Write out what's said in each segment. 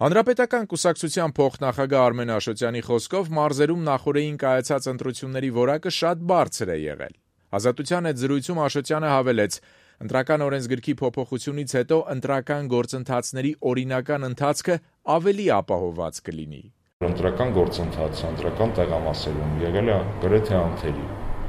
Հանրապետական կուսակցության փոխնախագահ Արմեն Աշոտյանի խոսքով մարզերում նախօրեին կայացած ընտրությունների որակը շատ բարձր է եղել։ Ազատության հետ զրույցում Աշոտյանը հավելեց. ընտրական օրենսգրքի փոփոխությունից հետո ընտրական գործընթացների օրինական ընթացքը ավելի ապահովված կլինի։ Ընտրական գործընթացը ընտրական տեղամասերում եղել է գրեթե անթերի,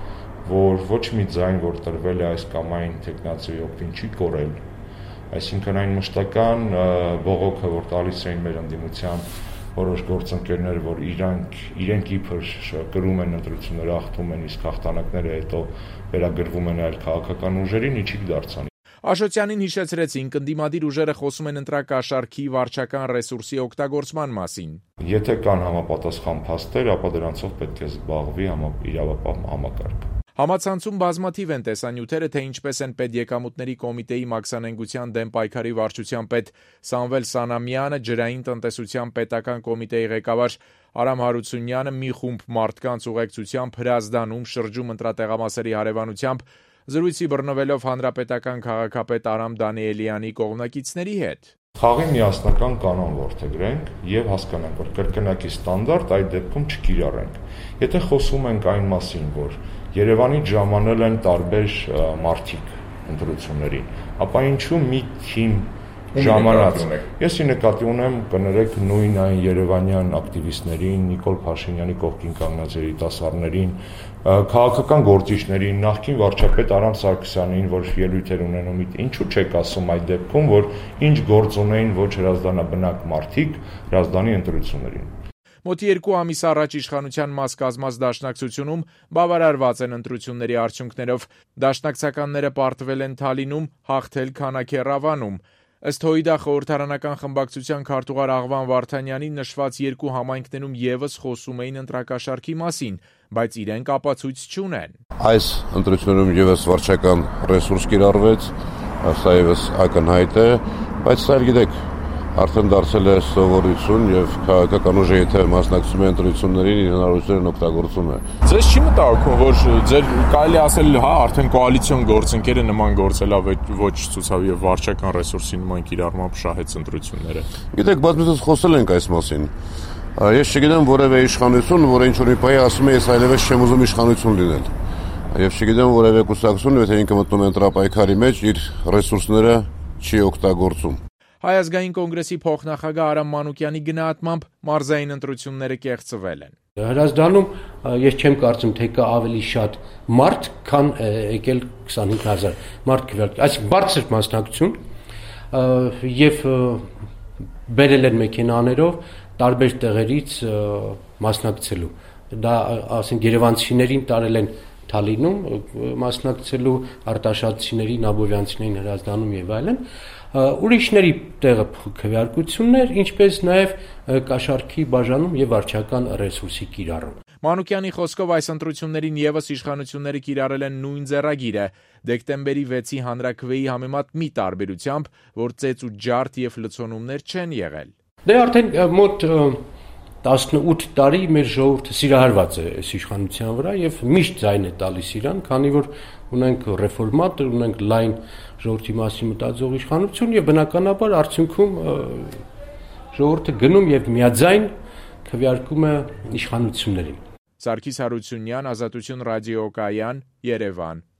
որ ոչ մի ձայն, որ տրվել է այս կամ այն թեկնածուի օգտին չի կորել, այսինքն այն մշտական բողոքը, որ տալիս էին մեր ընդդիմության որոշ գործընկերներ, որ իրենք իբր կրում են ընտրությունները, հաղթում են, իսկ հաղթանակները հետո վերագրվում են այլ քաղաքական ուժերին, իջիկ դարձան։ Աշոտյանին հիշեցրեցին, ընդդիմադիր ուժերը խոսում են ընտրակաշառքի վարչական ռեսուրսի օգտագործման մասին։ Եթե կան համապատասխան փաստեր, ապա դրանցով պետք է զբաղվի իրավապահ համակարգը։ Համացանցում բազմաթիվ են տեսանյութերը, թե ինչպես են Պետեկամուտների կոմիտեի մաքսանենգության դեմ պայքարի վարչության պետ Սամվել Սանամյանը, ջրային տնտեսության պետական կոմիտեի ղեկավար Արամ Հարությունյանը մի խումբ մարդկանց ուղեկցությամբ Հրազդանում շրջում ընտրատեղամասերի հարևանությամբ զրույցի բռնվելով հանրապետական քաղաքապետ Արամ Դանիելյանի կողմնակիցների հետ։ Խաղի միասնական կանոն որդեգրենք եւ հասկանանք, որ կրկնակի ստանդարտ այդ դեպքում չկիրառենք։ Եթե խոսում ենք այն մասին, որ Երևանից ժամանել են տարբեր մարդիկ ընտրություններին, ապա ինչու մի թիմ ժամանած։ Ես նկատի ունեմ, կներեք նույն այն երևանյան ակտիվիստներին, Նիկոլ Փաշինյանի կողքին կանգնած երիտասարդներին, քաղաքական գործիչներին, նախկին վարչապետ Արամ Սարգսյանին, որ ելույթեր ունենում, ինչու չեք ասում այդ դեպքում, որ ինչ գործ ունեին ոչ հրազդանաբնակ մարդիկ Հրազդանի ընտրություններին։ Մոտ 2 ամիս առաջ իշխանության մաս կազմած դաշնակցությունում բավարարված են ընտրությունների արդյունքներով։ Դաշնակցականները պարտվել են Թալինում, հաղթել Քանաքեռավանում։ Ըստ ՀՅԴ խորհրդարանական խմբակցության քարտուղար Աղվան Վարդանյանի նշված 2 համայնքներում եւս խոսում էին ընտրակաշառքի մասին, բայց իրենք ապացույց չունեն։ Այս ընտրություններում եւս վարչական ռեսուրս կիրառվեց, սա եւս ակնհայտ է, բայց սա գիտեք արդեն դարձել է սովորություն եւ քաղաքական ուժը եթե մասնակցում է ընտրություններին իր հնարավորություններն օգտագործում է։ Ձեզ չի մտահոգում, որ ձեր կարելի ասել, արդեն կոալիցիոն գործընկերը նման գործելավ ոչ ցուցավ եւ վարչական ռեսուրսի նման կիրառմամբ շահեց ընտրությունները։ Գիտեք, բազմիցս խոսել ենք այս մասին։ Ես չգիտեմ որևէ իշխանություն, որը ինչ-որ մի բանի ասում է, ես այլևս չեմ ուզում իշխանություն լինել։ Եվ չգիտեմ որևէ կուսակցություն, եթե ինքը մտնում է ընտրապայքարի մեջ, իր ռեսուրսները չի օգտագործում։ Հայ ազգային կոնգրեսի փոխնախագահ Արամ Մանուկյանի գնահատմամբ մարզային ընտրությունները կեղծվել են։ Հրազդանում ես չեմ կարծում, թե կա ավելի շատ մարդ, քան եկել 25000 մարդ քվեարկել։ Այսինքն բարձր մասնակցություն եւ բերել են մեքենաներով տարբեր տեղերից մասնակցելու։ Դա ասենք երևանցիներին տարել են Թալինում մասնակցելու, արտաշատցիներին, աբովյանցիներին Հրազդանում եւ այլն։ Ուրիշների տեղը քվեարկություններ, ինչպես նաև կաշառքի բաժանում եւ վարչական ռեսուրսի կիրառում։ Մանուկյանի խոսքով այս ընտրություններին եւս իշխանությունները կիրառել են նույն ձեռագիրը՝ դեկտեմբերի 6-ի հանրաքվեի համեմատ մի տարբերությամբ, որ ծեծ ու ջարդ եւ լցոնումներ չեն եղել։ Դե արդեն մոտ 18 տարի մեր ժողովուրդը սիրահարված է այս իշխանության վրա եւ միշտ ձայն է տալիս իրան, քանի որ ունենք ռեֆորմատոր, ունենք լայն ժողովրդի մասին մտածող իշխանություն եւ բնականաբար արդյունքում ժողովուրդը գնում եւ միաձայն քվեարկում է իշխանություններին։ Սարգիս Հարությունյան, Ազատություն ռադիոկայան, Երևան։